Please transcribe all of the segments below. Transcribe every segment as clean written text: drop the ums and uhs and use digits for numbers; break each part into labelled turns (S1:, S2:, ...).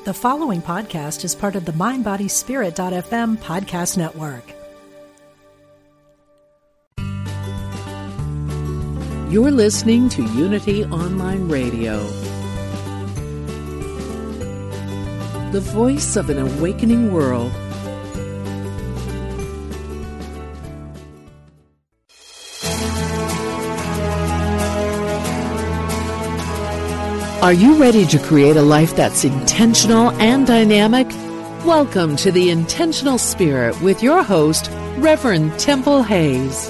S1: The following podcast is part of the MindBodySpirit.fm podcast network.
S2: You're listening to Unity Online Radio, the voice of an awakening world. Are you ready to create a life that's intentional and dynamic? Welcome to The Intentional Spirit with your host, Reverend Temple Hayes.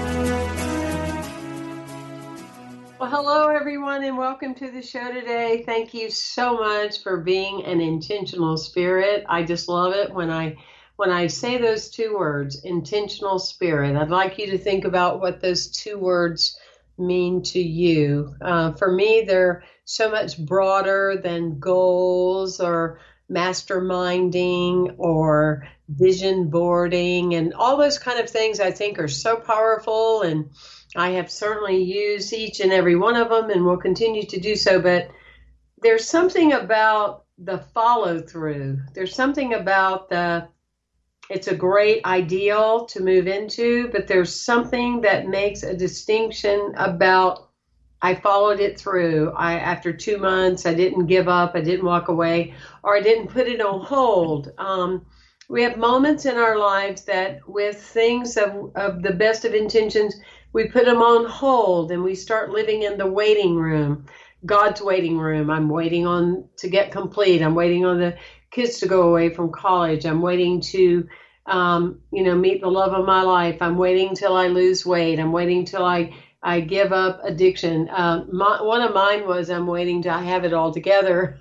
S3: Well, hello, everyone, and welcome to the show today. Thank you so much for being an intentional spirit. I just love it when I say those two words, intentional spirit. I'd like you to think about what those two words mean to you. For me, they're so much broader than goals or masterminding or vision boarding, and all those kind of things I think are so powerful, and I have certainly used each and every one of them and will continue to do so. But there's something about the follow through. There's something about it's a great ideal to move into, but there's something that makes a distinction about I followed it through. After 2 months, I didn't give up, I didn't walk away, or I didn't put it on hold. We have moments in our lives that with things of the best of intentions, we put them on hold and we start living in the waiting room, God's waiting room. I'm waiting on to get complete. I'm waiting on the kids to go away from college. I'm waiting to, meet the love of my life. I'm waiting till I lose weight. I'm waiting till I give up addiction. One of mine was I'm waiting till I have it all together.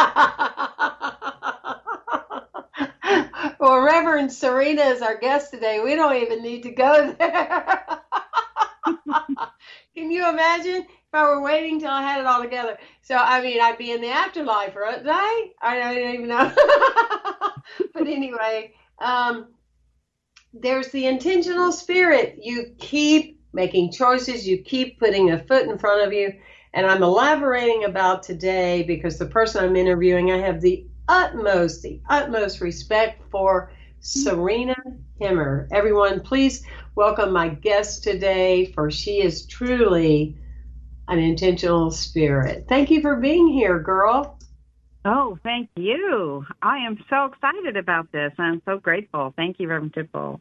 S3: Well, Reverend Serena is our guest today. We don't even need to go there. Can you imagine if I were waiting till I had it all together? So, I'd be in the afterlife, right? I don't even know. But anyway, there's the intentional spirit. You keep making choices. You keep putting a foot in front of you. And I'm elaborating about today because the person I'm interviewing, I have the utmost respect for, Serena Himmer. Everyone, please welcome my guest today, for she is truly an intentional spirit. Thank you for being here, girl.
S4: Oh, thank you. I am so excited about this. I'm so grateful. Thank you, Reverend Temple.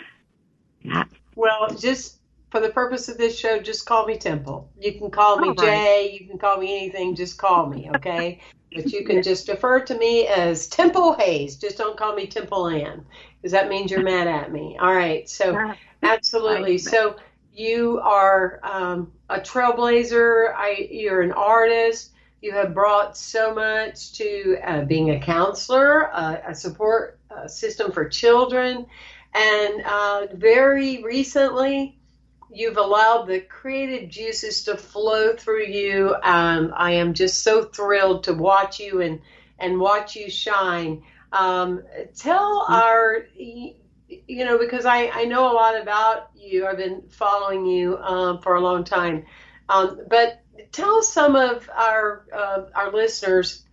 S3: Well, just for the purpose of this show, just call me Temple. You can call me Jay. You can call me anything. Just call me, okay? But you can just defer to me as Temple Hayes. Just don't call me Temple Ann, because that means you're mad at me. All right. So, absolutely. So you are a trailblazer. You're an artist. You have brought so much to being a counselor, a support system for children, and very recently, you've allowed the creative juices to flow through you. I am just so thrilled to watch you and watch you shine. Tell our, because I know a lot about you. I've been following you for a long time. But tell some of our listeners,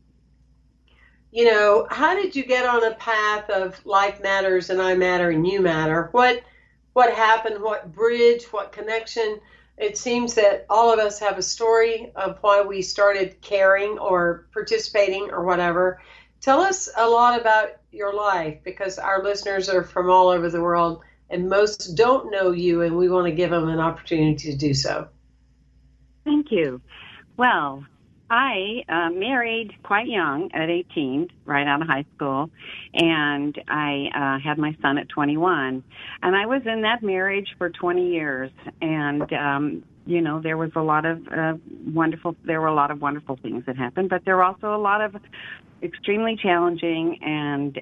S3: how did you get on a path of life matters and I matter and you matter? What happened, what bridge, what connection? It seems that all of us have a story of why we started caring or participating or whatever. Tell us a lot about your life, because our listeners are from all over the world and most don't know you, and we want to give them an opportunity to do so.
S4: Thank you. Well, I married quite young at 18, right out of high school, and I had my son at 21. And I was in that marriage for 20 years, and there was a lot of wonderful things that happened, but there were also a lot of extremely challenging and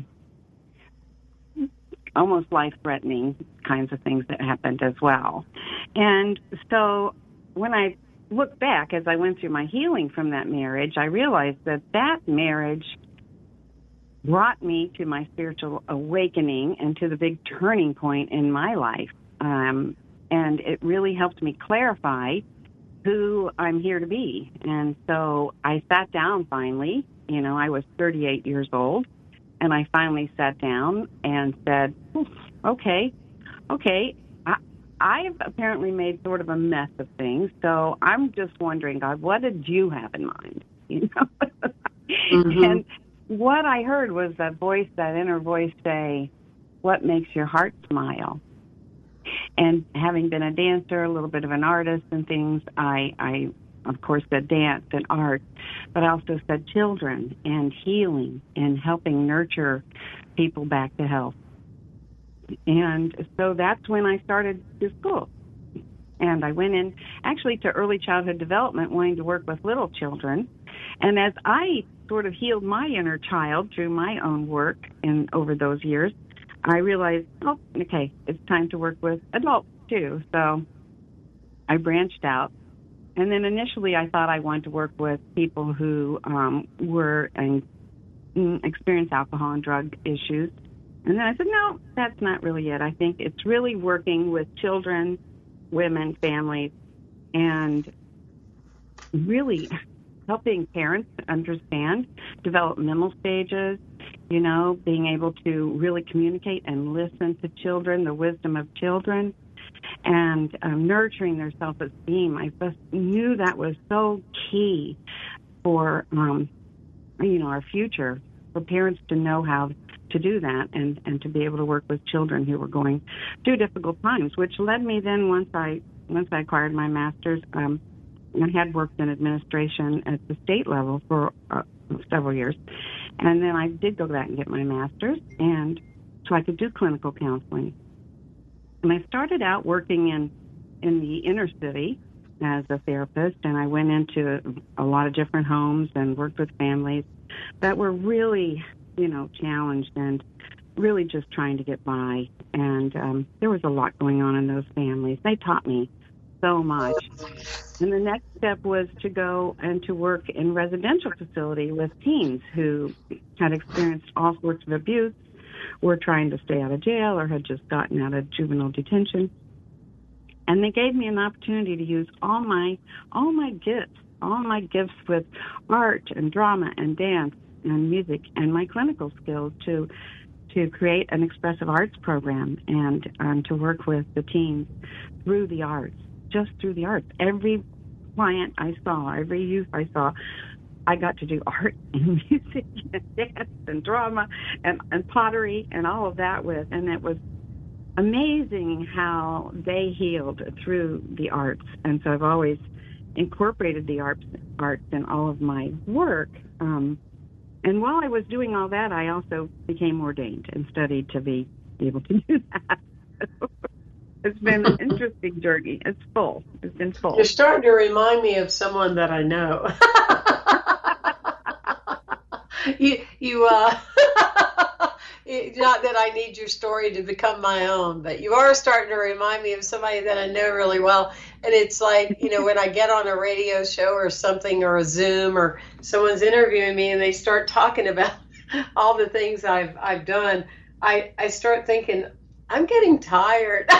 S4: almost life-threatening kinds of things that happened as well. And so when I look back, as I went through my healing from that marriage, I realized that marriage brought me to my spiritual awakening and to the big turning point in my life. And it really helped me clarify who I'm here to be. And so I sat down finally. I was 38 years old, and I finally sat down and said, okay, I've apparently made sort of a mess of things, so I'm just wondering, God, what did you have in mind?
S3: Mm-hmm.
S4: And what I heard was that inner voice say, what makes your heart smile? And having been a dancer, a little bit of an artist and things, I of course said dance and art, but I also said children and healing and helping nurture people back to health. And so that's when I started to school. And I went in actually to early childhood development, wanting to work with little children. And as I sort of healed my inner child through my own work over those years, I realized, okay, it's time to work with adults too. So I branched out. And then initially I thought I wanted to work with people who were and experienced alcohol and drug issues. And then I said, no, that's not really it. I think it's really working with children, women, families, and really helping parents understand developmental stages, being able to really communicate and listen to children, the wisdom of children, and nurturing their self-esteem. I just knew that was so key for, our future, for parents to know how to do that and to be able to work with children who were going through difficult times, which led me then, once I acquired my master's, I had worked in administration at the state level for several years. And then I did go back and get my master's, and so I could do clinical counseling. And I started out working in the inner city as a therapist, and I went into a lot of different homes and worked with families that were really, challenged and really just trying to get by. And there was a lot going on in those families. They taught me so much. And the next step was to go and to work in residential facility with teens who had experienced all sorts of abuse, were trying to stay out of jail, or had just gotten out of juvenile detention. And they gave me an opportunity to use all my gifts with art and drama and dance and music and my clinical skills to create an expressive arts program and to work with the teens through the arts, just through the arts. Every client I saw, every youth I saw, I got to do art and music and dance and drama and pottery and all of that with. And it was amazing how they healed through the arts. And so I've always incorporated the arts in all of my work. And while I was doing all that, I also became ordained and studied to be able to do that. It's been an interesting journey. It's full. It's been full.
S3: You're starting to remind me of someone that I know. Not that I need your story to become my own, but you are starting to remind me of somebody that I know really well. And it's like, when I get on a radio show or something, or a Zoom, or someone's interviewing me and they start talking about all the things I've done, I start thinking, I'm getting tired.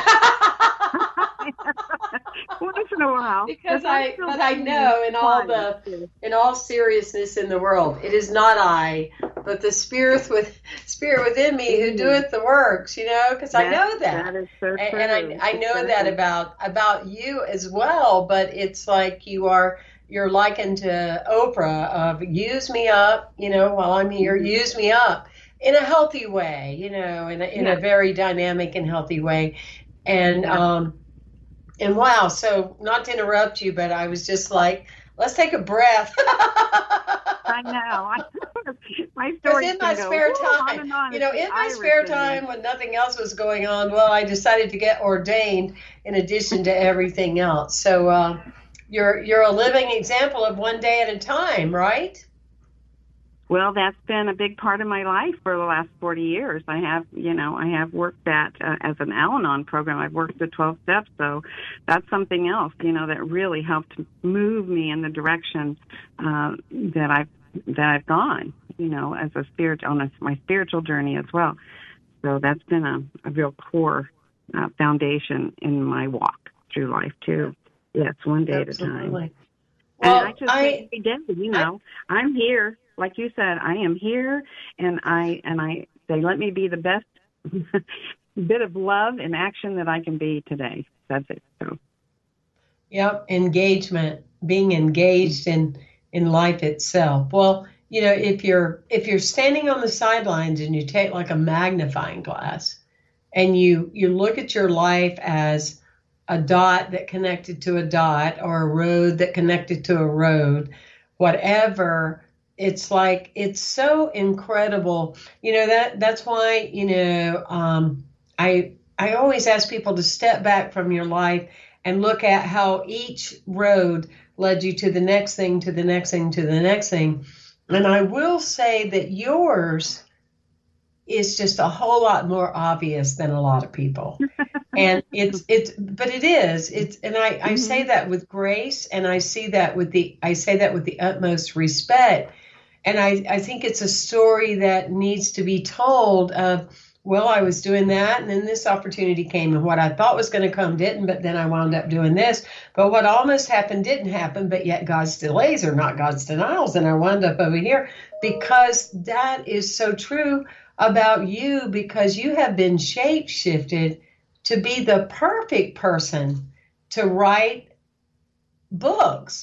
S4: Once in a while.
S3: Because I know in all seriousness in the world, it is not I, but the spirit within me who doeth the works, because I know that.
S4: That is so true.
S3: And I know that about you as well, but it's like you're likened to Oprah of use me up, while I'm here, use me up in a healthy way, in a very dynamic and healthy way. And wow, so not to interrupt you, but I was just like, let's take a breath.
S4: I know. My story.
S3: In my spare time, time when nothing else was going on, well, I decided to get ordained in addition to everything else. So you're a living example of one day at a time, right?
S4: Well, that's been a big part of my life for the last 40 years. I have worked at, as an Al-Anon program, I've worked the 12 steps. So that's something else, that really helped move me in the direction that I've gone, as a spirit on my spiritual journey as well. So that's been a real core foundation in my walk through life too. Yes, one day
S3: Absolutely.
S4: at a time.
S3: Well,
S4: and I just say every day, I'm here. Like you said, I am here, and I say, let me be the best bit of love and action that I can be today. That's it. So.
S3: Yep, engagement, being engaged in life itself. Well, if you're standing on the sidelines and you take like a magnifying glass and you look at your life as a dot that connected to a dot or a road that connected to a road, whatever, it's like, it's so incredible. That's why, I always ask people to step back from your life and look at how each road led you to the next thing, to the next thing, to the next thing. And I will say that yours is just a whole lot more obvious than a lot of people. And but it is, and I say that with grace, and I say that with the utmost respect. And I think it's a story that needs to be told of, well, I was doing that, and then this opportunity came, and what I thought was going to come didn't, but then I wound up doing this. But what almost happened didn't happen, but yet God's delays are not God's denials, and I wound up over here, because that is so true about you, because you have been shape-shifted to be the perfect person to write books.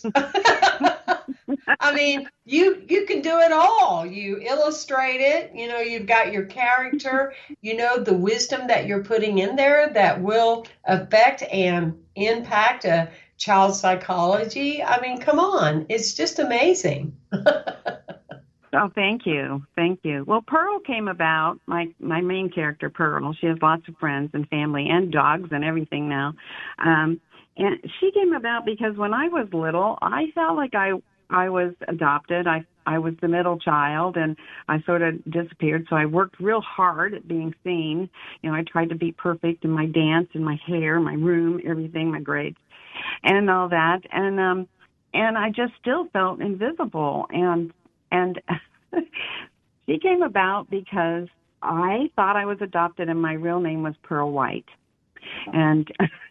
S3: I mean, you can do it all. You illustrate it, you've got your character, the wisdom that you're putting in there that will affect and impact a child's psychology. I mean, come on, it's just amazing.
S4: Oh, thank you. Thank you. Well, Pearl came about, my main character, Pearl. She has lots of friends and family and dogs and everything now. And she came about because when I was little, I felt like I was adopted. I was the middle child, and I sort of disappeared. So I worked real hard at being seen. I tried to be perfect in my dance and my hair, my room, everything, my grades, and all that. And I just still felt invisible. And she came about because I thought I was adopted, and my real name was Pearl White. And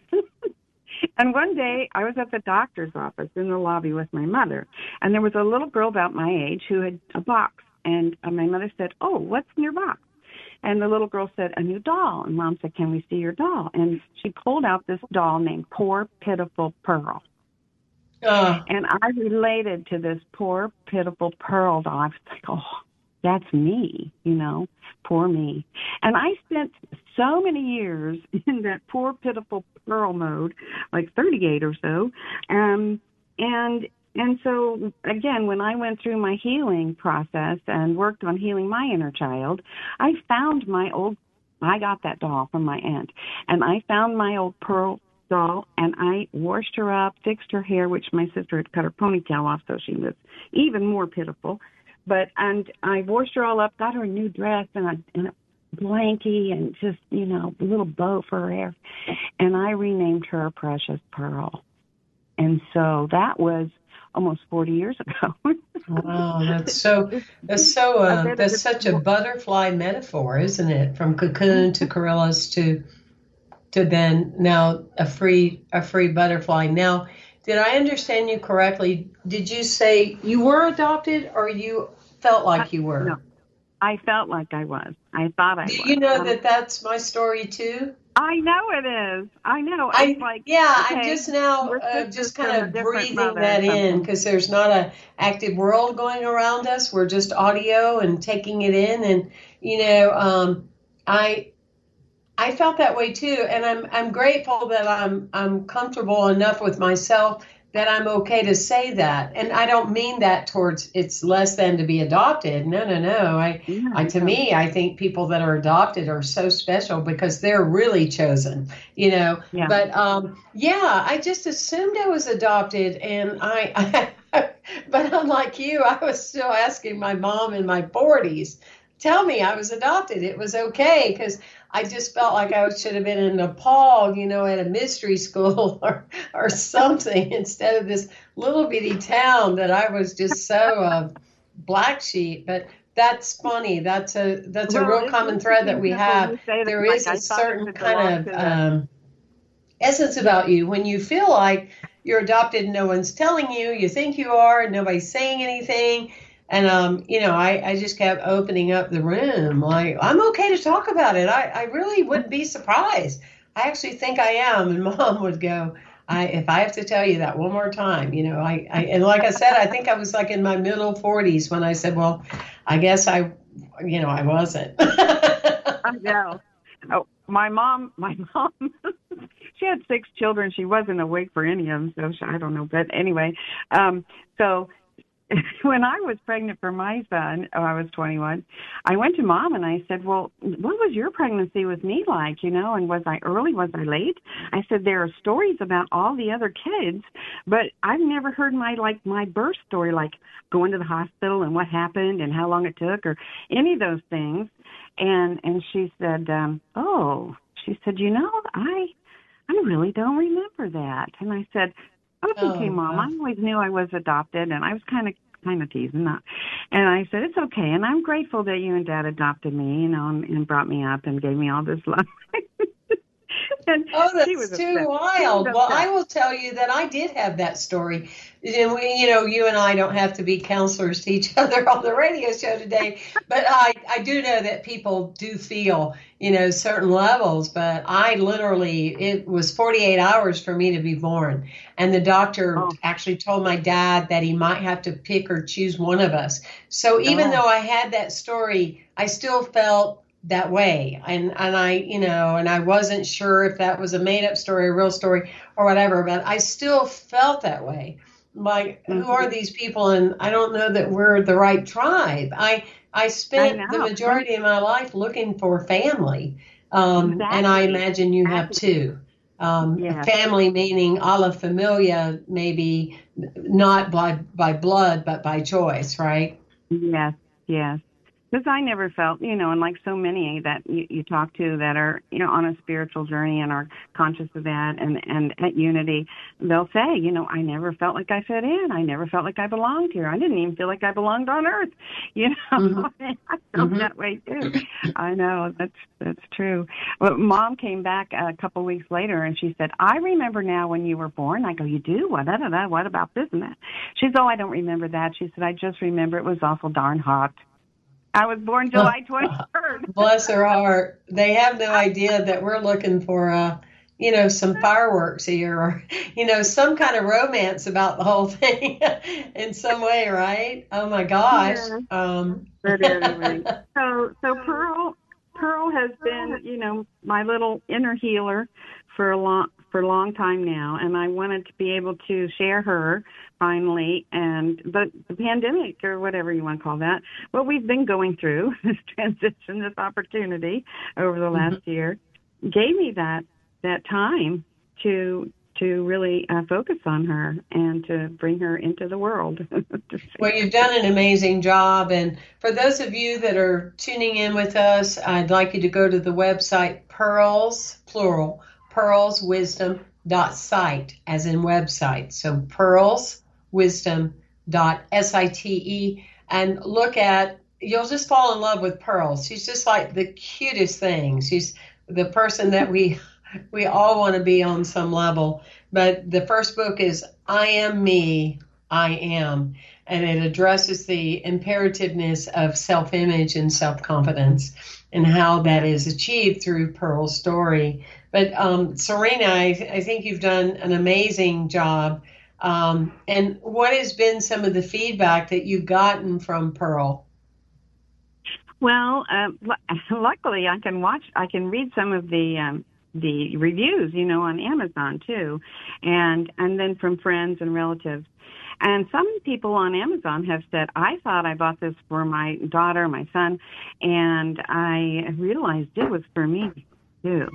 S4: and one day I was at the doctor's office in the lobby with my mother, and there was a little girl about my age who had a box. And my mother said, "Oh, what's in your box?" And the little girl said, "A new doll." And Mom said, "Can we see your doll?" And she pulled out this doll named Poor Pitiful Pearl. And I related to this poor, pitiful Pearl doll. I was like, oh, that's me, poor me. And I spent so many years in that poor, pitiful Pearl mode, like 38 or so. And so, again, when I went through my healing process and worked on healing my inner child, I found I got that doll from my aunt, and I found my old Pearl doll, and I washed her up, fixed her hair, which my sister had cut her ponytail off, so she was even more pitiful. And I washed her all up, got her a new dress and a blankie, and just, a little bow for her hair. And I renamed her Precious Pearl. And so that was almost 40 years ago.
S3: Wow, that's such a butterfly metaphor, isn't it? From cocoon to coryllis to then now a free butterfly. Now, did I understand you correctly? Did you say you were adopted, or you felt like you were?
S4: No, I felt like I was. I thought I was.
S3: Do you know that that's my story too?
S4: I know it is. I know.
S3: I'm just now just kind of breathing that in, because there's not an active world going around us. We're just audio and taking it in, and I felt that way too, and I'm grateful that I'm comfortable enough with myself that I'm okay to say that. And I don't mean that towards it's less than to be adopted. No. To me, I think people that are adopted are so special because they're really chosen, Yeah. But I just assumed I was adopted, and but unlike you, I was still asking my mom in my 40s, tell me I was adopted. It was okay, because I just felt like I should have been in Nepal, at a mystery school or something, instead of this little bitty town that I was just so black sheep. But that's funny. That's a real common thread that we have. There is a certain kind of essence about you when you feel like you're adopted and no one's telling you. You think you are, and nobody's saying anything. And, I just kept opening up the room. Like, I'm okay to talk about it. I really wouldn't be surprised. I actually think I am. And Mom would go, if I have to tell you that one more time, and like I said, I think I was like in my middle 40s when I said, well, I guess I wasn't.
S4: I know. Oh, my mom, she had 6 children. She wasn't awake for any of them, so I don't know. But anyway, so when I was pregnant for my son, I was 21, I went to Mom and I said, well, what was your pregnancy with me like, and was I early, was I late? I said, there are stories about all the other kids, but I've never heard my birth story, like going to the hospital and what happened and how long it took or any of those things. And she said, she said, I really don't remember that. And I said, that's okay, Mom. I always knew I was adopted, and I was kind of teasing that. And I said, it's okay, and I'm grateful that you and Dad adopted me, and brought me up and gave me all this love. And
S3: that's too wild. Well, I will tell you that I did have that story. And you and I don't have to be counselors to each other on the radio show today, but I do know that people do feel, certain levels, but it was 48 hours for me to be born. And the doctor actually told my dad that he might have to pick or choose one of us. So even though I had that story, I still felt that way. And I wasn't sure if that was a made up story, a real story or whatever, but I still felt that way. Like, who are these people? And I don't know that we're the right tribe. I spent the majority of my life looking for family. Exactly. And I imagine you have too. Family meaning a la familia, maybe not by blood, but by choice, right?
S4: Yes. Because I never felt, and like so many that you talk to that are, on a spiritual journey and are conscious of that and at Unity, they'll say, I never felt like I fit in. I never felt like I belonged here. I didn't even feel like I belonged on Earth. I felt that way too. I know, that's true. Well, Mom came back a couple of weeks later and she said, I remember now when you were born. I go, you do? What about this and that? She said, I don't remember that. She said, I just remember it was awful darn hot. I was born July 23rd.
S3: Bless her heart. They have no idea that we're looking for, some fireworks here or, some kind of romance about the whole thing in some way, right? Oh, my gosh.
S4: Yeah. But anyway, so Pearl has been, my little inner healer for a long time now, and I wanted to be able to share her finally, and the pandemic or whatever you want to call that, what we've been going through, this transition, this opportunity over the last year, gave me that time to really focus on her and to bring her into the world.
S3: Well, you've done an amazing job. And for those of you that are tuning in with us, I'd like you to go to the website Pearls, plural, pearlswisdom.site, as in website. So pearlswisdom.site, and look at, you'll just fall in love with Pearl. She's just like the cutest thing. She's the person that we all want to be on some level. But the first book is I Am Me, I Am. And it addresses the imperativeness of self-image and self-confidence and how that is achieved through Pearl's story. But Serena, I think you've done an amazing job. And what has been some of the feedback that you've gotten from Pearl?
S4: Well, luckily I can read some of the reviews, on Amazon too, and then from friends and relatives. And some people on Amazon have said, I thought I bought this for my daughter, my son, and I realized it was for me too.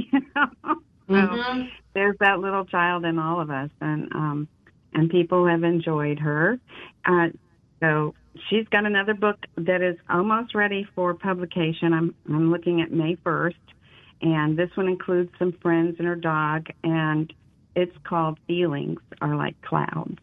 S4: So there's that little child in all of us, and people have enjoyed her. So she's got another book that is almost ready for publication. I'm looking at May 1st, and this one includes some friends and her dog, and it's called Feelings Are Like Clouds.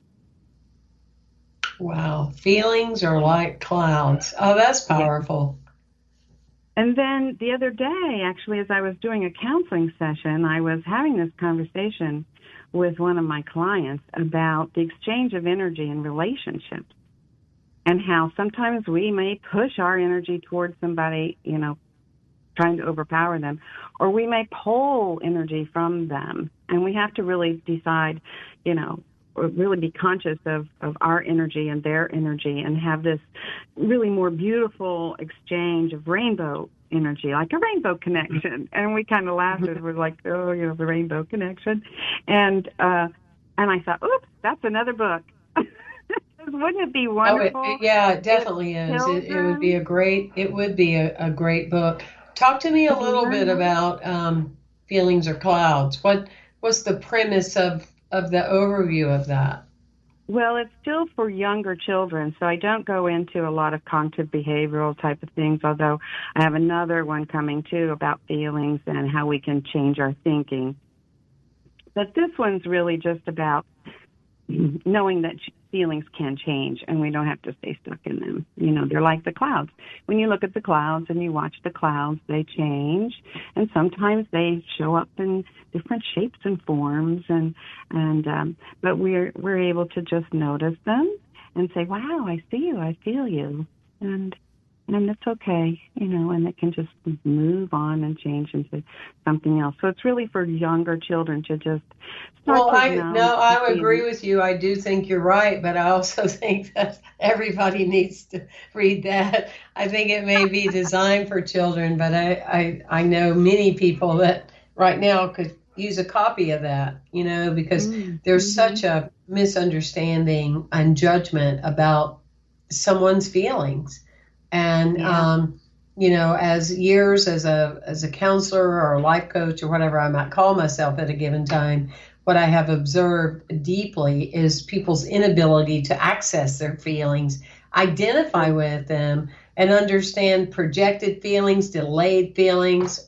S3: Wow, feelings are like clouds. Oh, that's powerful.
S4: And then the other day, actually, as I was doing a counseling session, I was having this conversation with one of my clients about the exchange of energy in relationships and how sometimes we may push our energy towards somebody, trying to overpower them, or we may pull energy from them. And we have to really decide, or really be conscious of our energy and their energy and have this really more beautiful exchange of rainbow energy, like a rainbow connection. And we kind of laughed as we're like, the rainbow connection. And I thought, oops, that's another book. Wouldn't it be wonderful?
S3: It definitely is. It would be a great book. Talk to me a little bit about feelings or clouds. What was the premise of the overview of that?
S4: Well, it's still for younger children, so I don't go into a lot of cognitive behavioral type of things, although I have another one coming, too, about feelings and how we can change our thinking. But this one's really just about knowing that feelings can change and we don't have to stay stuck in them. They're like the clouds. When you look at the clouds and you watch the clouds, they change, and sometimes they show up in different shapes and forms, but we're able to just notice them and say, wow, I see you, I feel you, and it's okay, and it can just move on and change into something else. So it's really for younger children to just start
S3: I would agree with you. I do think you're right, but I also think that everybody needs to read that. I think it may be designed for children, but I know many people that right now could use a copy of that, because there's such a misunderstanding and judgment about someone's feelings. And, as a counselor or a life coach or whatever I might call myself at a given time, what I have observed deeply is people's inability to access their feelings, identify with them, and understand projected feelings, delayed feelings,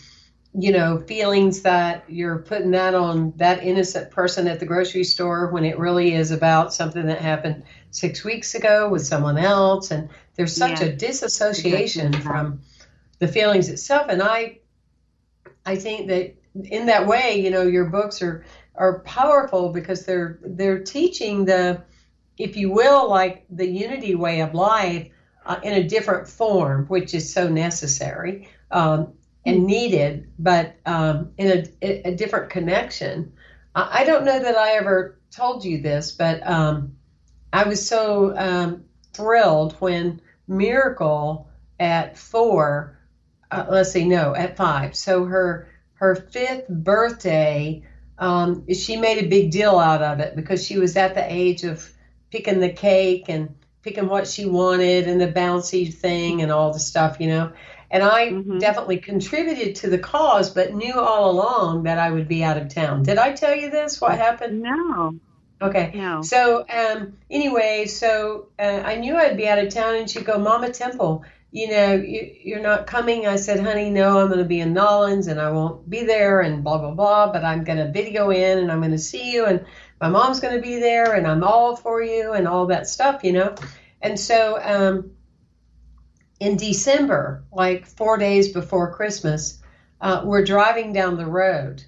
S3: feelings that you're putting that on that innocent person at the grocery store when it really is about something that happened 6 weeks ago with someone else. And there's such a disassociation from the feelings itself. And I think that in that way, your books are powerful because they're teaching the, if you will, like the unity way of life in a different form, which is so necessary and needed, but in a different connection. I don't know that I ever told you this, but I was so thrilled when Miracle at 4, at 5. So her 5th birthday, she made a big deal out of it because she was at the age of picking the cake and picking what she wanted and the bouncy thing and all the stuff, And I definitely contributed to the cause, but knew all along that I would be out of town. Did I tell you this? What happened?
S4: No.
S3: Okay.
S4: No.
S3: So anyway, I knew I'd be out of town, and she'd go, Mama Temple, you're not coming. I said, honey, no, I'm going to be in Nolens, and I won't be there, and blah, blah, blah, but I'm going to video in, and I'm going to see you, and my mom's going to be there, and I'm all for you, and all that stuff, And so in December, like 4 days before Christmas, we're driving down the road,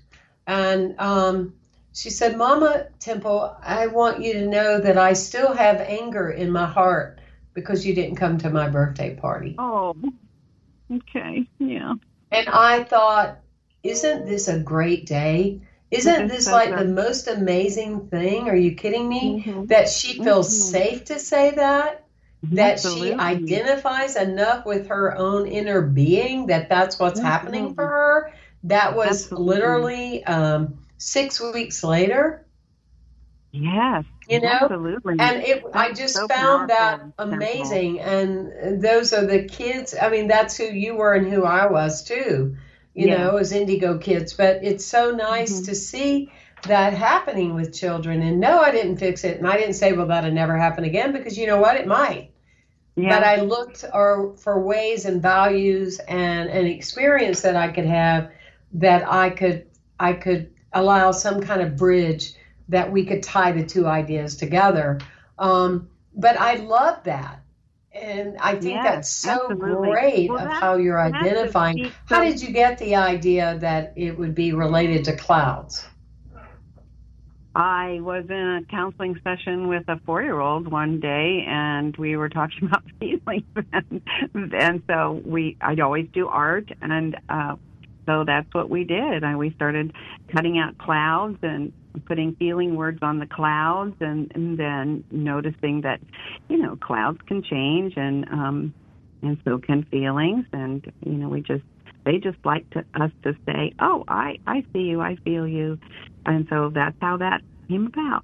S3: and she said, Mama Temple, I want you to know that I still have anger in my heart because you didn't come to my birthday party.
S4: Oh, okay, yeah.
S3: And I thought, isn't this a great day? Isn't this like the most amazing thing? Are you kidding me? That she feels safe to say that? That
S4: Absolutely.
S3: She identifies enough with her own inner being that that's what's happening for her? That was literally 6 weeks later.
S4: Yes, absolutely.
S3: And I just found that amazing. Simple. And those are the kids. I mean, that's who you were and who I was too, as Indigo kids. But it's so nice to see that happening with children. And no, I didn't fix it. And I didn't say, well, that'll never happen again, because you know what? It might. Yeah. But I looked for ways and values and an experience that I could have that I could allow some kind of bridge that we could tie the two ideas together. But I love that. And I think that's so great of how you're identifying. How did you get the idea that it would be related to clouds?
S4: I was in a counseling session with a 4-year-old one day, and we were talking about feelings, and so I'd always do art, and so that's what we did. We started cutting out clouds and putting feeling words on the clouds, and then noticing that, clouds can change, and so can feelings, and they just like us to say, "Oh, I see you, I feel you," and so that's how that came about.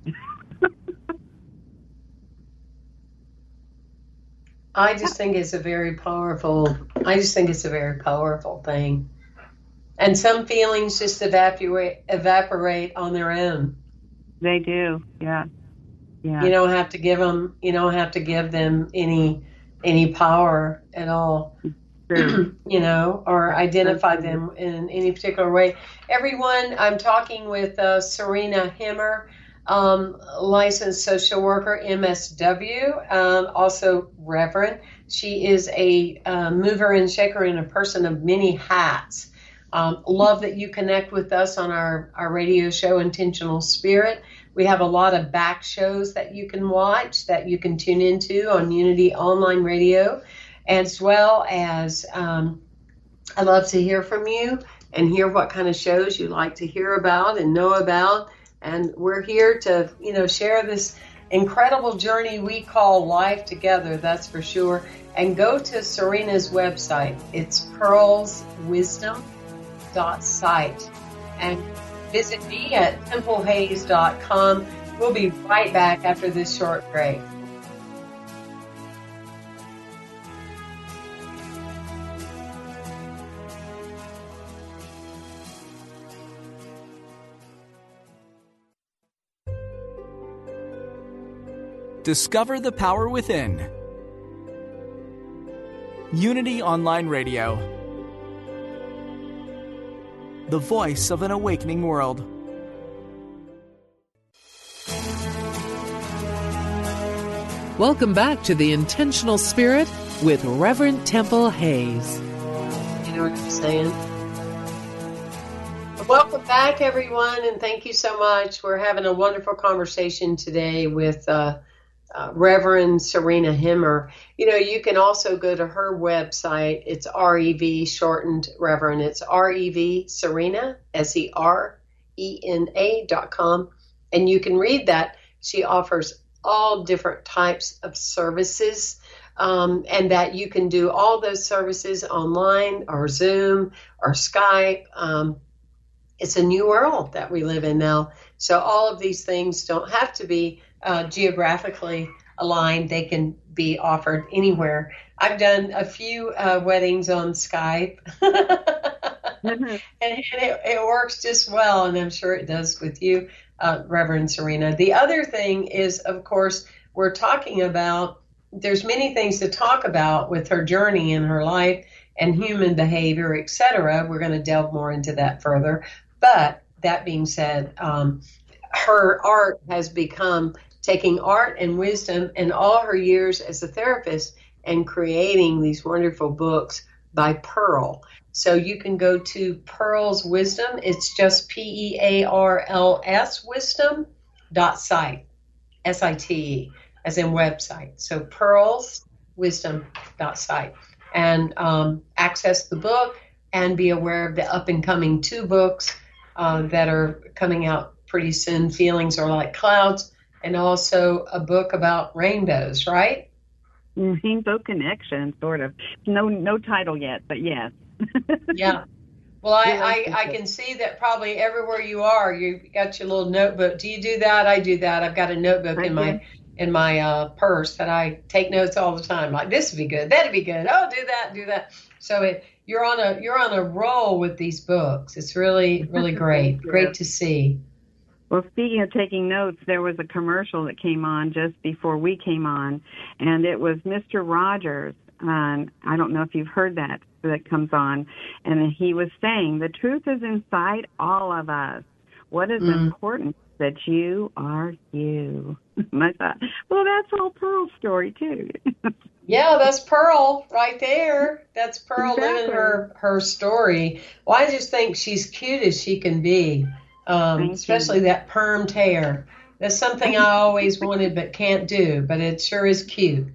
S3: I just think it's a very powerful thing. And some feelings just evaporate on their own.
S4: They do, yeah.
S3: You don't have to give them any power at all.
S4: True.
S3: Or identify them in any particular way. Everyone, I'm talking with Serena Himmer, licensed social worker, MSW, also Reverend. She is a mover and shaker and a person of many hats. Love that you connect with us on our radio show, Intentional Spirit. We have a lot of back shows that you can watch, that you can tune into on Unity Online Radio, as well as I love to hear from you and hear what kind of shows you like to hear about and know about. And we're here to, share this incredible journey we call life together, that's for sure. And go to Serena's website. It's pearlswisdom.site. And visit me at templehays.com. We'll be right back after this short break.
S5: Discover the power within. Unity Online Radio. The voice of an awakening world.
S2: Welcome back to The Intentional Spirit with Reverend Temple Hayes.
S3: You know what I'm saying? Welcome back, everyone, and thank you so much. We're having a wonderful conversation today with Reverend Serena Himmer. You can also go to her website. It's REV, shortened Reverend. It's REV Serena, SERENA.com. And you can read that. She offers all different types of services, and that you can do all those services online or Zoom or Skype. It's a new world that we live in now. So all of these things don't have to be geographically aligned. They can be offered anywhere. I've done a few weddings on Skype, and it works just well, and I'm sure it does with you, Reverend Serena. The other thing is, of course, we're talking about, there's many things to talk about with her journey in her life and human behavior, etc. We're going to delve more into that further. But that being said, her art has become taking art and wisdom and all her years as a therapist and creating these wonderful books by Pearl. So you can go to Pearl's Wisdom. It's just PEARLS wisdom.site, SITE, as in website. So pearlswisdom.site. And access the book and be aware of the up-and-coming 2 books that are coming out pretty soon. Feelings Are Like Clouds, and also a book about rainbows, right?
S4: Rainbow Connection, sort of. No title yet, but yes.
S3: Yeah. Well, I can see that probably everywhere you are, you got your little notebook. Do you do that? I do that. I've got a notebook in my purse that I take notes all the time. Like, this would be good. That'd be good. Oh, do that. So you're on a roll with these books. It's really, really great. Great to see.
S4: Well, speaking of taking notes, there was a commercial that came on just before we came on, and it was Mr. Rogers. And I don't know if you've heard that comes on. And he was saying, the truth is inside all of us. What is important? That you are you. And I thought, well, that's all Pearl's story, too.
S3: Yeah, that's Pearl right there. That's Pearl living her story. Well, I just think she's cute as she can be. especially that permed hair. That's something I always wanted but can't do, but it sure is cute.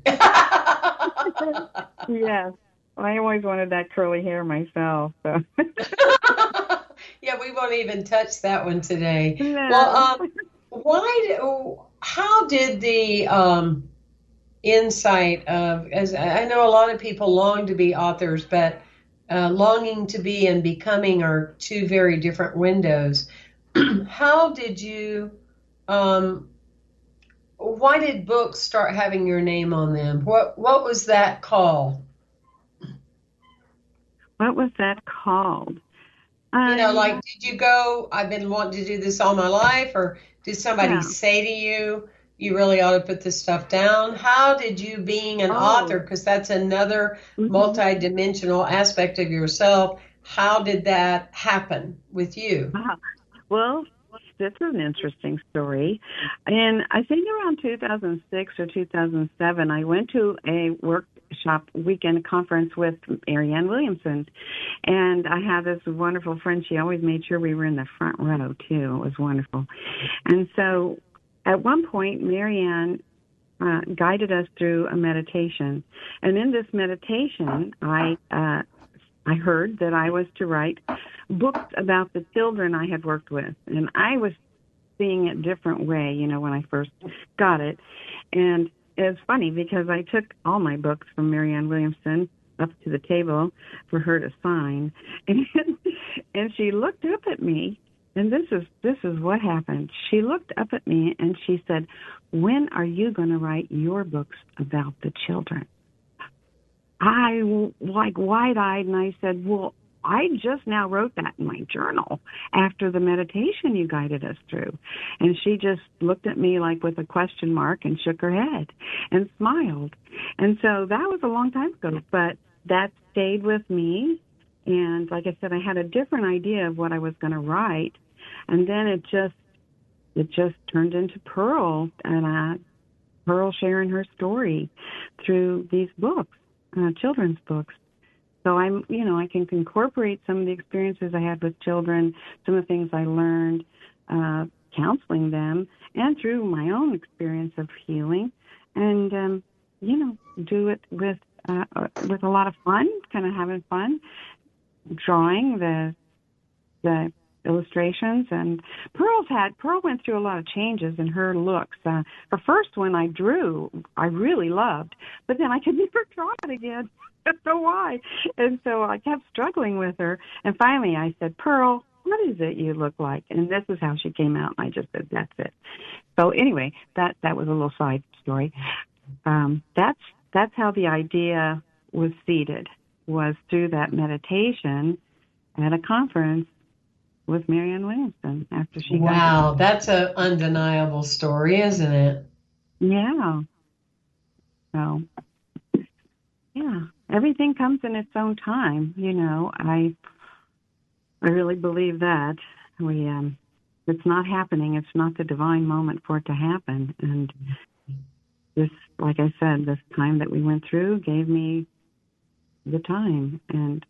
S4: Yes. I always wanted that curly hair myself. So.
S3: Yeah, we won't even touch that one today.
S4: No.
S3: Well, how did the insight of, as I know a lot of people long to be authors, but longing to be and becoming are two very different windows. How did you, why did books start having your name on them? What was that called?
S4: What was that called?
S3: Like, did you go, I've been wanting to do this all my life, or did somebody say to you, you really ought to put this stuff down? How did you, being an author, because that's another multidimensional aspect of yourself, how did that happen with you?
S4: Well, this is an interesting story. And I think around 2006 or 2007, I went to a workshop weekend conference with Marianne Williamson. And I had this wonderful friend. She always made sure we were in the front row, too. It was wonderful. And so at one point, Marianne guided us through a meditation. And in this meditation, I heard that I was to write books about the children I had worked with. And I was seeing it a different way, when I first got it. And it's funny because I took all my books from Marianne Williamson up to the table for her to sign. And she looked up at me, and this is what happened. She looked up at me and she said, "When are you going to write your books about the children?" I wide-eyed, and I said, "Well, I just now wrote that in my journal after the meditation you guided us through." And she just looked at me like with a question mark and shook her head and smiled. And so that was a long time ago, but that stayed with me. And like I said, I had a different idea of what I was going to write. And then it just turned into Pearl, and Pearl sharing her story through these books. Children's books. So I can incorporate some of the experiences I had with children, some of the things I learned counseling them, and through my own experience of healing, and do it with a lot of fun, kind of having fun, drawing the illustrations. And Pearl went through a lot of changes in her looks. Her first one I drew, I really loved, but then I could never draw it again. I don't know why. And so I kept struggling with her. And finally I said, "Pearl, what is it you look like?" And this is how she came out. And I just said, "That's it." So anyway, that was a little side story. That's how the idea was seeded, was through that meditation at a conference with Marianne Williamson after she got
S3: Wow, that's an undeniable story, isn't it?
S4: Yeah. So, yeah, everything comes in its own time, I really believe that. It's not happening. It's not the divine moment for it to happen. And this, like I said, this time that we went through gave me the time. And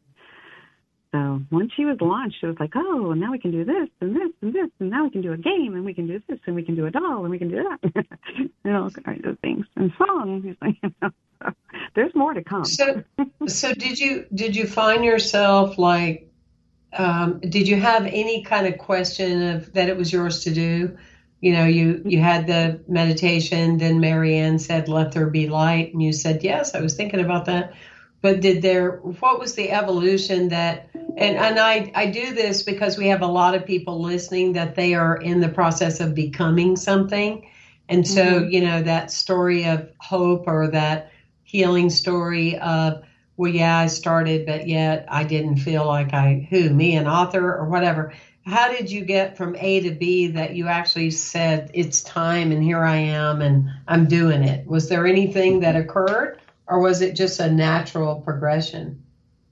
S4: so once she was launched, it was like, oh, now we can do this and this and this, and now we can do a game, and we can do this, and we can do a doll, and we can do that, and all kinds of things, and songs. So there's more to come.
S3: So did you find yourself like, did you have any kind of question of that it was yours to do? You had the meditation, then Marianne said, "Let there be light," and you said, "Yes, I was thinking about that." But what was the evolution that, and I do this because we have a lot of people listening that they are in the process of becoming something. And so, that story of hope, or that healing story of, well, yeah, I started, but yet I didn't feel like me, an author or whatever. How did you get from A to B that you actually said, it's time and here I am and I'm doing it? Was there anything that occurred? Or was it just a natural progression?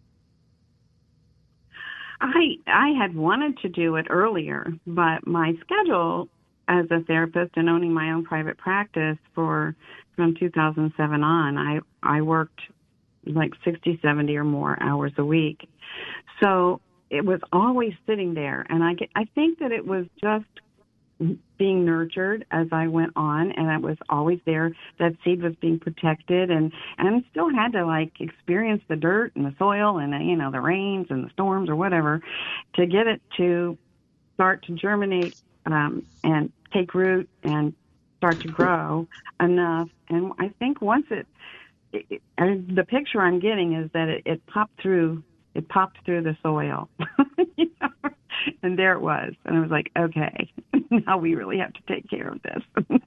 S4: I had wanted to do it earlier, but my schedule as a therapist and owning my own private practice from 2007 on, I worked like 60, 70 or more hours a week. So it was always sitting there. And I think that it was just being nurtured as I went on, and it was always there. That seed was being protected, and still had to like experience the dirt and the soil and the rains and the storms or whatever to get it to start to germinate and take root and start to grow enough. And I think once the picture I'm getting is that it popped through the soil. And there it was. And I was like, okay, now we really have to take care of this.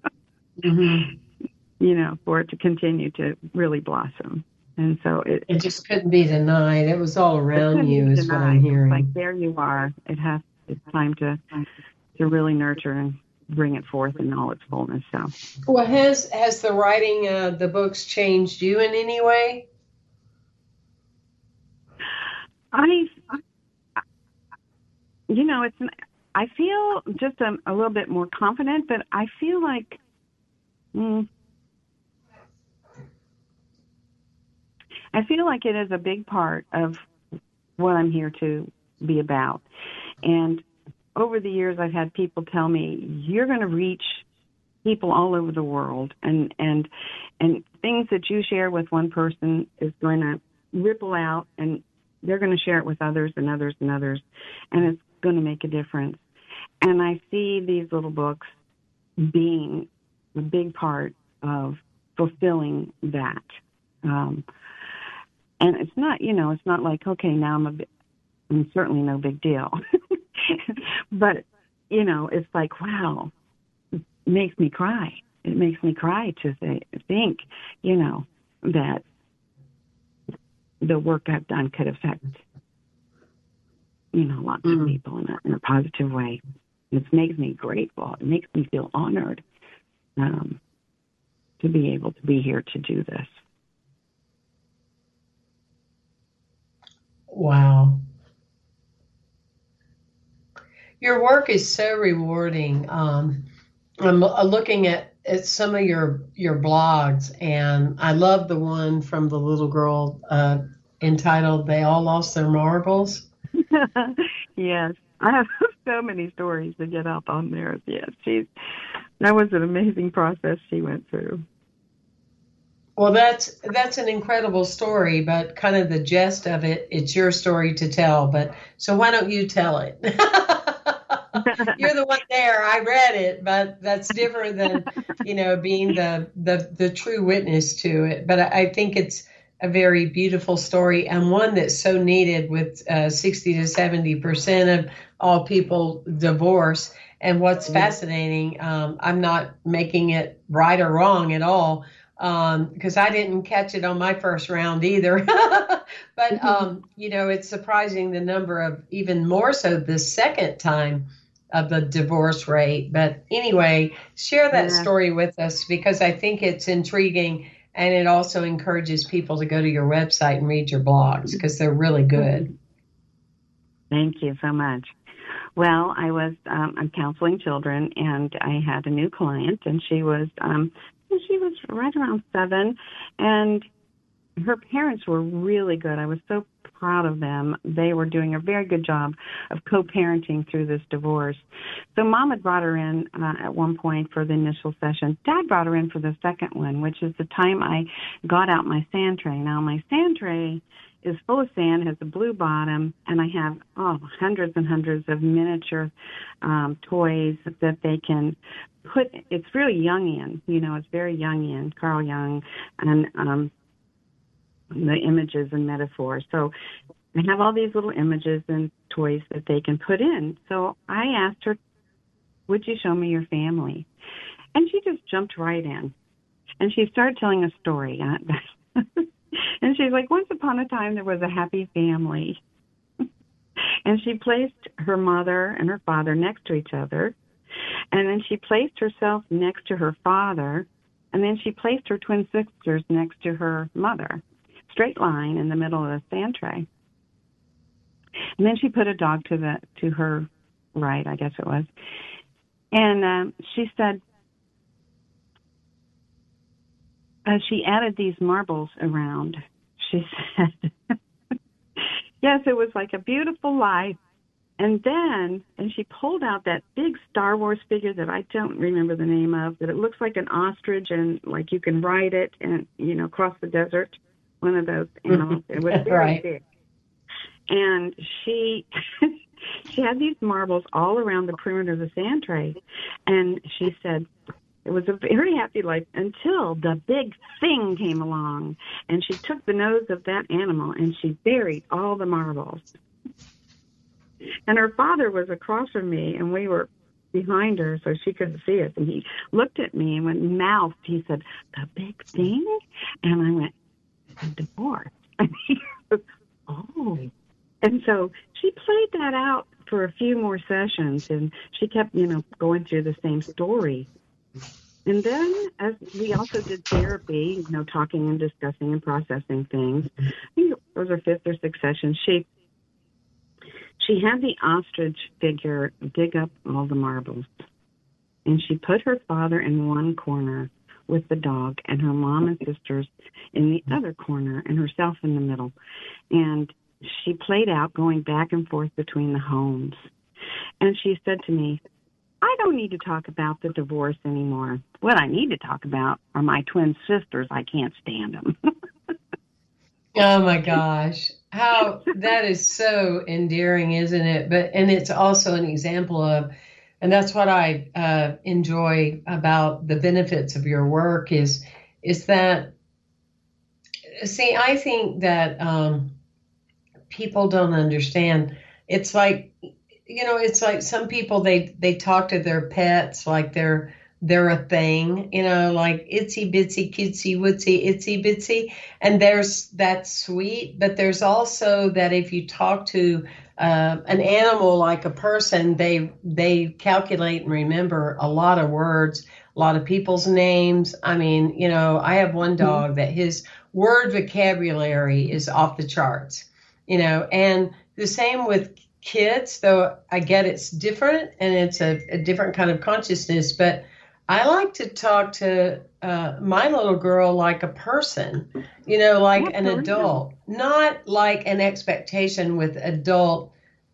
S4: Mm-hmm. For it to continue to really blossom. And so it
S3: just couldn't be denied. It was all around you is what I'm hearing.
S4: Like, there you are. It's time to really nurture and bring it forth in all its fullness. So,
S3: well, has the writing the books changed you in any way?
S4: I feel just a little bit more confident, but I feel like it is a big part of what I'm here to be about. And over the years, I've had people tell me, you're going to reach people all over the world, and things that you share with one person is going to ripple out, and they're going to share it with others and others and others, and it's going to make a difference. And I see these little books being a big part of fulfilling that. And it's not, it's not like, okay, now I'm certainly no big deal. But, it's like, wow, it makes me cry. It makes me cry to think, that the work I've done could affect, lots of people in a positive way. It makes me grateful. It makes me feel honored to be able to be here to do this.
S3: Wow. Your work is so rewarding. I'm looking at some of your blogs, and I love the one from the little girl entitled "They All Lost Their Marbles."
S4: Yes, I have so many stories to get up on there. Yes, that was an amazing process she went through.
S3: Well, that's an incredible story, but kind of the gist of it, it's your story to tell. But so why don't you tell it? You're the one there. I read it, but that's different than, being the true witness to it. But I think it's a very beautiful story, and one that's so needed with 60 to 70% of all people divorce. And what's fascinating, I'm not making it right or wrong at all, because I didn't catch it on my first round either. But, it's surprising the number of, even more so the second time, of the divorce rate. But anyway, share that story with us, because I think it's intriguing, and it also encourages people to go to your website and read your blogs, because they're really good.
S4: Thank you so much. Well, I'm counseling children, and I had a new client, and she was right around 7, and her parents were really good. I was so proud of them. They were doing a very good job of co-parenting through this divorce. So Mom had brought her in at one point for the initial session. Dad brought her in for the second one, which is the time I got out my sand tray. Now, my sand tray is full of sand, has a blue bottom, and I have hundreds and hundreds of miniature toys that they can put. It's really Jungian, it's very Jungian, Carl Jung, and the images and metaphors. So I have all these little images and toys that they can put in. So I asked her, would you show me your family? And she just jumped right in. And she started telling a story. And she's like, once upon a time, there was a happy family. And she placed her mother and her father next to each other. And then she placed herself next to her father. And then she placed her twin sisters next to her mother. Straight line in the middle of the sand tray. And then she put a dog to her right, I guess it was. And she said, as she added these marbles around, she said, Yes, it was like a beautiful life. And she pulled out that big Star Wars figure that I don't remember the name of, that it looks like an ostrich and like you can ride it and, cross the desert. One of those animals. It was very big. And she had these marbles all around the perimeter of the sand tray. And she said it was a very happy life until the big thing came along. And she took the nose of that animal and she buried all the marbles. And her father was across from me, and we were behind her, so she couldn't see us. And he looked at me and mouthed. He said, "The big thing?" And I went, "Divorce." And he goes, "Oh." And so she played that out for a few more sessions, and she kept, going through the same story. And then, as we also did therapy, talking and discussing and processing things, I think it was her fifth or sixth session, she had the ostrich figure dig up all the marbles, and she put her father in one corner with the dog and her mom and sisters in the other corner and herself in the middle. And she played out going back and forth between the homes. And she said to me, "I don't need to talk about the divorce anymore. What I need to talk about are my twin sisters. I can't stand them."
S3: Oh my gosh. How that is so endearing, isn't it? And it's also an example of, and that's what I enjoy about the benefits of your work is that, see, I think that people don't understand. It's like, it's like some people, they talk to their pets like they're a thing, like itsy bitsy kitsy wootsy itsy bitsy, and that's sweet, but there's also that if you talk to an animal like a person, they calculate and remember a lot of words, a lot of people's names. I mean, I have one dog that his word vocabulary is off the charts, and the same with kids, though I get it's different and it's a different kind of consciousness, but I like to talk to my little girl like a person, like an adult, not like an expectation with adult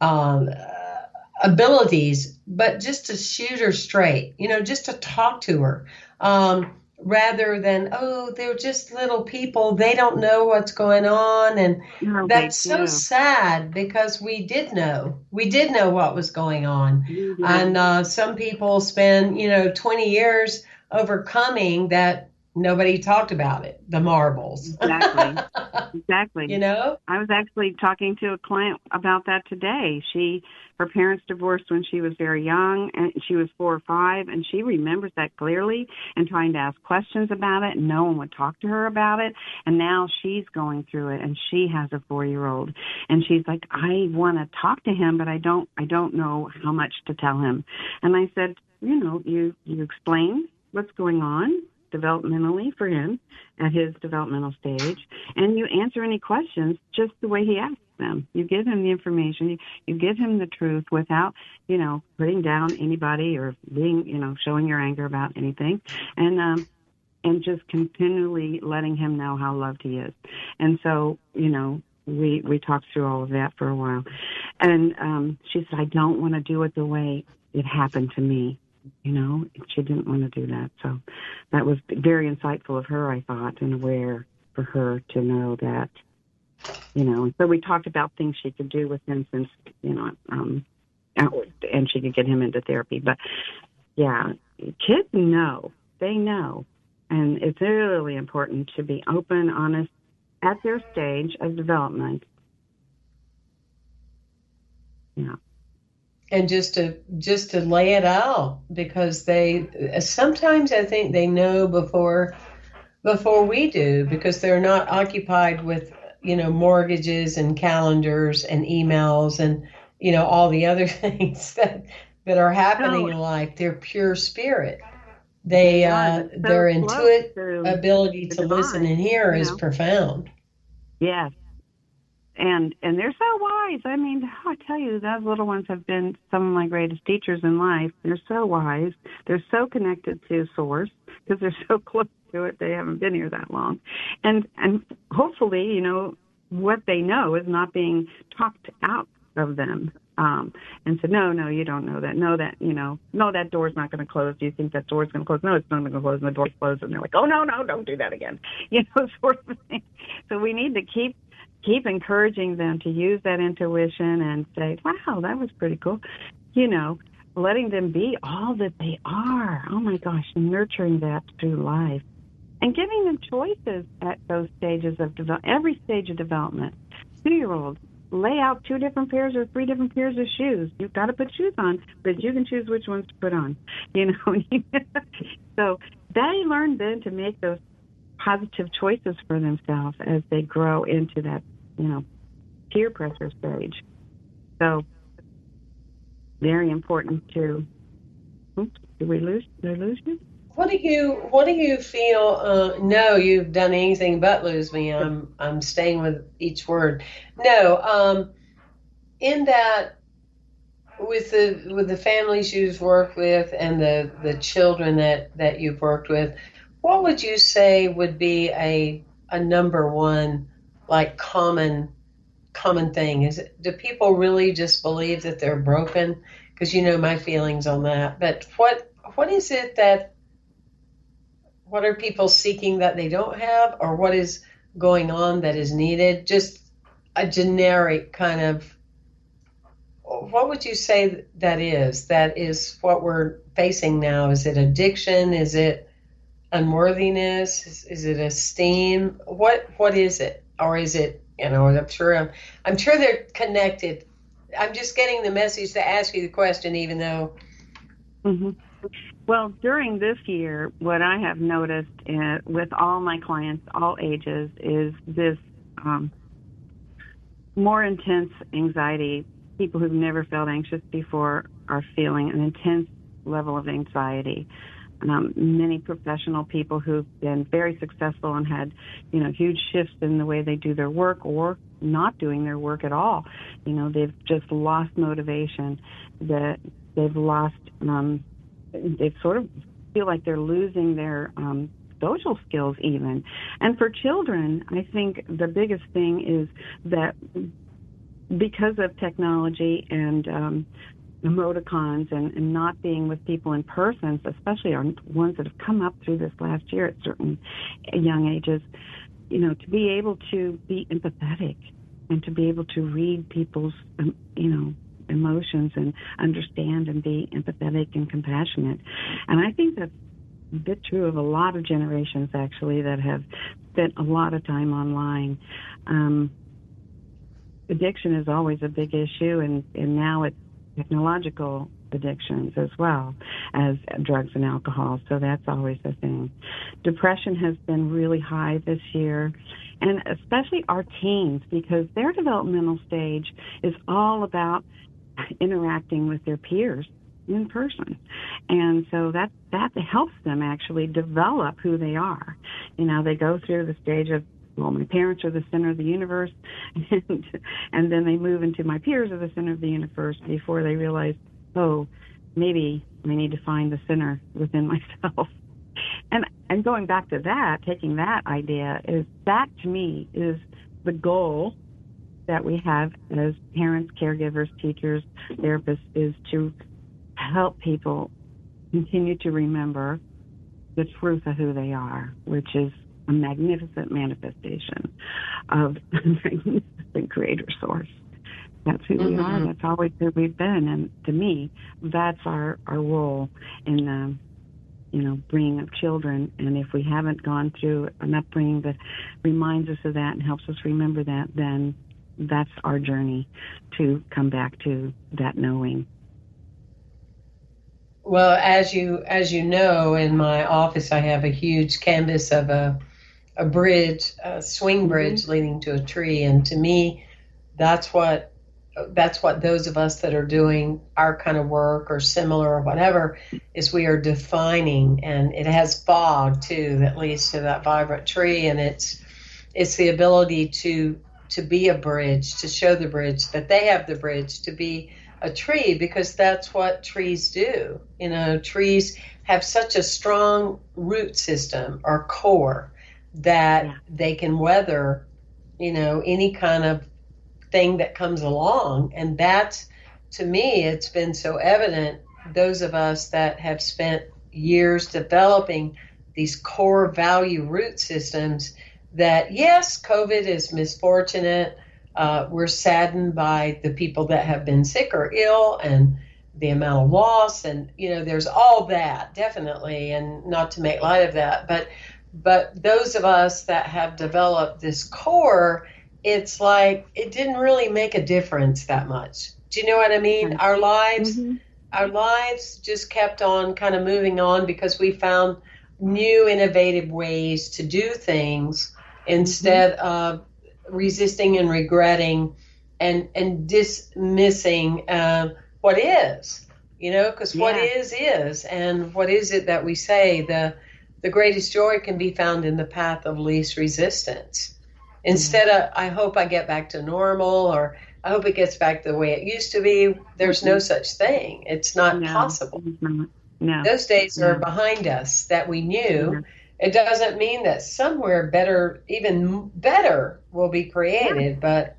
S3: abilities, but just to shoot her straight, just to talk to her, rather than, oh, they're just little people. They don't know what's going on. And that's so sad because we did know what was going on. Mm-hmm. And some people spend, 20 years overcoming that. Nobody talked about it, the marbles.
S4: Exactly. I was actually talking to a client about that today. Her parents divorced when she was very young, and she was 4 or 5, and she remembers that clearly and trying to ask questions about it, and no one would talk to her about it. And now she's going through it, and she has a 4-year-old, and she's like, I want to talk to him, but I don't know how much to tell him. And I said, you explain what's going on developmentally for him at his developmental stage, and you answer any questions just the way he asks them. You give him the information, you give him the truth without, putting down anybody or being, showing your anger about anything, and just continually letting him know how loved he is. And so, we talked through all of that for a while, and she said, I don't want to do it the way it happened to me. She didn't want to do that. So that was very insightful of her, I thought, and aware for her to know that, So we talked about things she could do with him since, and she could get him into therapy. But, yeah, kids know. They know. And it's really important to be open, honest, at their stage of development. Yeah.
S3: And just to lay it out, because they sometimes, I think they know before we do, because they're not occupied with mortgages and calendars and emails and all the other things that are happening in life. They're pure spirit. Their intuitive ability to listen and hear is profound.
S4: Yes. And they're so wise. I mean, I tell you, those little ones have been some of my greatest teachers in life. They're so wise. They're so connected to Source because they're so close to it. They haven't been here that long. And hopefully, what they know is not being talked out of them. And said, no, you don't know that. No, that door's not going to close. Do you think that door's going to close? No, it's not going to close. And the door's closed. And they're like, oh, no, don't do that again. Sort of thing. So we need to keep encouraging them to use that intuition and say, wow, that was pretty cool. Letting them be all that they are. Oh, my gosh, nurturing that through life. And giving them choices at those stages of every stage of development. 2-year-olds, lay out 2 different pairs or 3 different pairs of shoes. You've got to put shoes on, but you can choose which ones to put on. So they learn then to make those positive choices for themselves as they grow into that, peer pressure stage. So very important to. Oops, did we lose you?
S3: What do you feel? No, you've done anything but lose me. I'm staying with each word. No, in that with the families you've worked with and the children that you've worked with, what would you say would be a number one like common thing? Do people really just believe that they're broken? Because my feelings on that. But what is it that? What are people seeking that they don't have, or what is going on that is needed? Just a generic kind of, what would you say that is? That is what we're facing now. Is it addiction? Is it unworthiness? Is it esteem? What is it? Or is it, I'm sure they're connected. I'm just getting the message to ask you the question, even though.
S4: Mm-hmm. Well, during this year, what I have noticed with all my clients, all ages, is this more intense anxiety. People who've never felt anxious before are feeling an intense level of anxiety. Many professional people who've been very successful and had, huge shifts in the way they do their work or not doing their work at all. They've just lost motivation. That they've lost. They sort of feel like they're losing their social skills even. And for children, I think the biggest thing is that because of technology and emoticons and not being with people in person, especially our ones that have come up through this last year at certain young ages, to be able to be empathetic and to be able to read people's, emotions and understand and be empathetic and compassionate. And I think that's a bit true of a lot of generations, actually, that have spent a lot of time online. Addiction is always a big issue, and now it's technological addictions as well as drugs and alcohol, so that's always a thing. Depression has been really high this year, and especially our teens, because their developmental stage is all about interacting with their peers in person. And so that helps them actually develop who they are. They go through the stage of, well, my parents are the center of the universe, and then they move into my peers are the center of the universe before they realize, oh, maybe I need to find the center within myself. And going back to that, taking that idea, is that to me is the goal that we have as parents, caregivers, teachers, therapists, is to help people continue to remember the truth of who they are, which is a magnificent manifestation of a magnificent creator source. That's who we are. That's always who we've been. And to me, that's our role in, bringing up children. And if we haven't gone through an upbringing that reminds us of that and helps us remember that, then that's our journey to come back to that knowing.
S3: Well, as you know, in my office, I have a huge canvas of a bridge, a swing bridge leading to a tree. And to me, that's what those of us that are doing our kind of work or similar or whatever is we are defining. And it has fog too that leads to that vibrant tree. And it's the ability to be a bridge, to show the bridge, that they have the bridge, to be a tree, because that's what trees do. Trees have such a strong root system or core that they can weather, any kind of thing that comes along. And that's, to me, it's been so evident, those of us that have spent years developing these core value root systems, that yes, COVID is misfortunate. We're saddened by the people that have been sick or ill and the amount of loss, and there's all that, definitely, and not to make light of that, but those of us that have developed this core, it's like it didn't really make a difference that much. Do you know what I mean? Our lives just kept on kind of moving on because we found new innovative ways to do things instead of resisting and regretting and dismissing what is, because what is, and what is it that we say, the greatest joy can be found in the path of least resistance. Instead of, I hope I get back to normal, or I hope it gets back to the way it used to be, there's no such thing. It's not possible.
S4: No.
S3: Those days are behind us that we knew. It doesn't mean that somewhere better, even better, will be created, but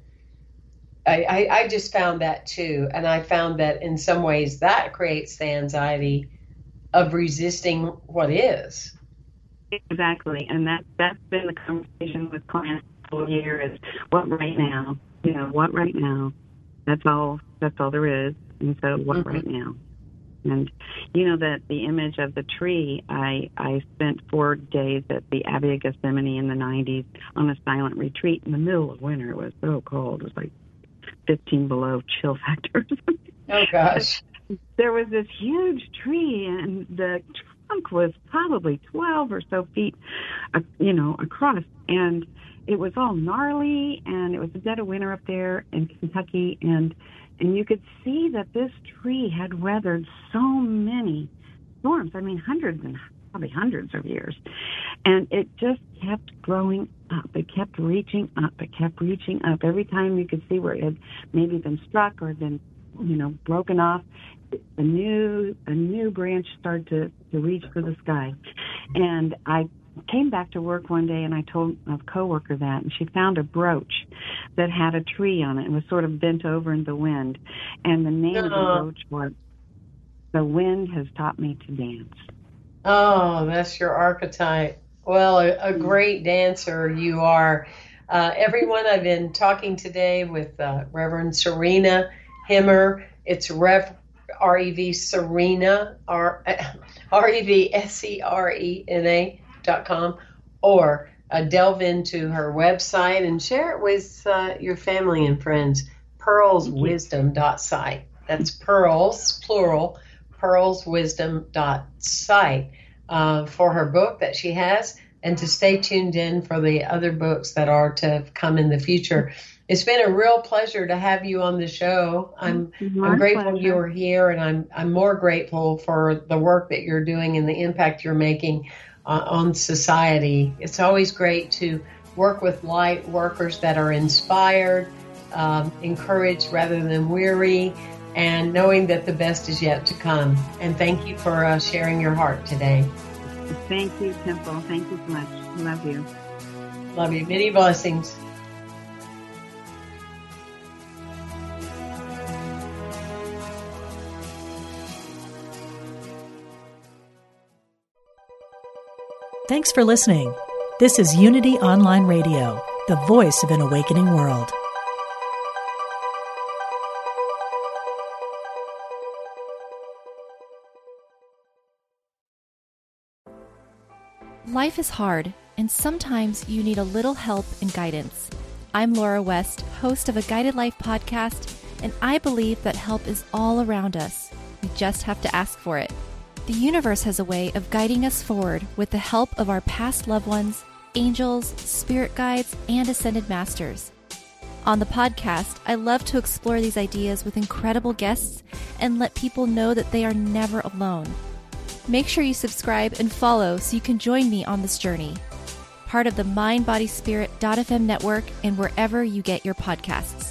S3: I just found that too. And I found that in some ways that creates the anxiety of resisting what is.
S4: Exactly. And that's been the conversation with clients all year, is what right now? What right now? That's all there is. And so what right now? And that the image of the tree, I spent 4 days at the Abbey of Gethsemane in the 90s on a silent retreat in the middle of winter. It was so cold. It was like 15 below chill factor.
S3: Oh, gosh.
S4: There was this huge tree, and the trunk was probably 12 or so feet, across. And it was all gnarly, and it was the dead of winter up there in Kentucky, and you could see that this tree had weathered so many storms. I mean, probably hundreds of years. And it just kept growing up. It kept reaching up. It kept reaching up. Every time you could see where it had maybe been struck or been, broken off, a new branch started to reach for the sky. And I came back to work one day, and I told a coworker that, and she found a brooch that had a tree on it and was sort of bent over in the wind. And the name of the brooch was "The Wind Has Taught Me to Dance."
S3: Oh, that's your archetype. Well, a great dancer you are. Everyone, I've been talking today with Reverend Serena Himmer. It's R-E-V Serena, REVSERENA.com, or delve into her website and share it with your family and friends. Pearlswisdom.site. That's pearls, plural, pearlswisdom.site for her book that she has, and to stay tuned in for the other books that are to come in the future. It's been a real pleasure to have you on the show. I'm grateful you were here, and I'm more grateful for the work that you're doing and the impact you're making on society. It's always great to work with light workers that are inspired, encouraged rather than weary, and knowing that the best is yet to come. And thank you for sharing your heart today.
S4: Thank you, Temple. Thank you so much. Love you.
S3: Love you. Many blessings.
S1: Thanks for listening. This is Unity Online Radio, the voice of an awakening world.
S6: Life is hard, and sometimes you need a little help and guidance. I'm Laura West, host of a Guided Life podcast, and I believe that help is all around us. We just have to ask for it. The universe has a way of guiding us forward with the help of our past loved ones, angels, spirit guides, and ascended masters. On the podcast, I love to explore these ideas with incredible guests and let people know that they are never alone. Make sure you subscribe and follow so you can join me on this journey. Part of the MindBodySpirit.fm network and wherever you get your podcasts.